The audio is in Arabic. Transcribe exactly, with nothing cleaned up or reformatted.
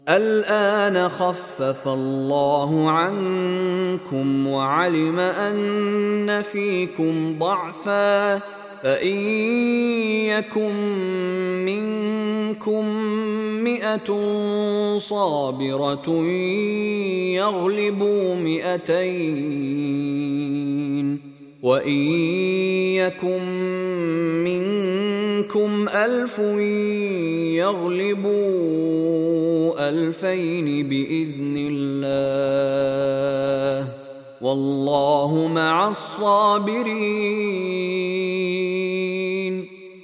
الآن خفف الله عنكم وعلم أن فيكم ضعفا، فإن يكن منكم مئة صابرة يغلبوا مئتين، وإن يكن منكم ألف يغلبوا ألفين بإذن الله، والله مع الصابرين.